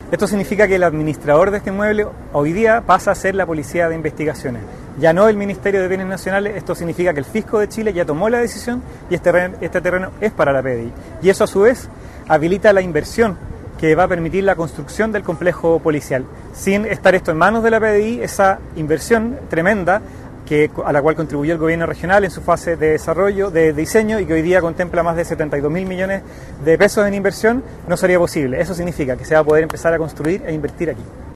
Esto significa que el administrador de este inmueble hoy día pasa a ser la Policía de Investigaciones, ya no el Ministerio de Bienes Nacionales. Esto significa que el Fisco de Chile ya tomó la decisión y este terreno es para la PDI. Y eso a su vez habilita la inversión que va a permitir la construcción del complejo policial. Sin estar esto en manos de la PDI, esa inversión tremenda a la cual contribuyó el gobierno regional en su fase de desarrollo, de diseño, y que hoy día contempla más de 72.000 millones de pesos en inversión, no sería posible. Eso significa que se va a poder empezar a construir e invertir aquí.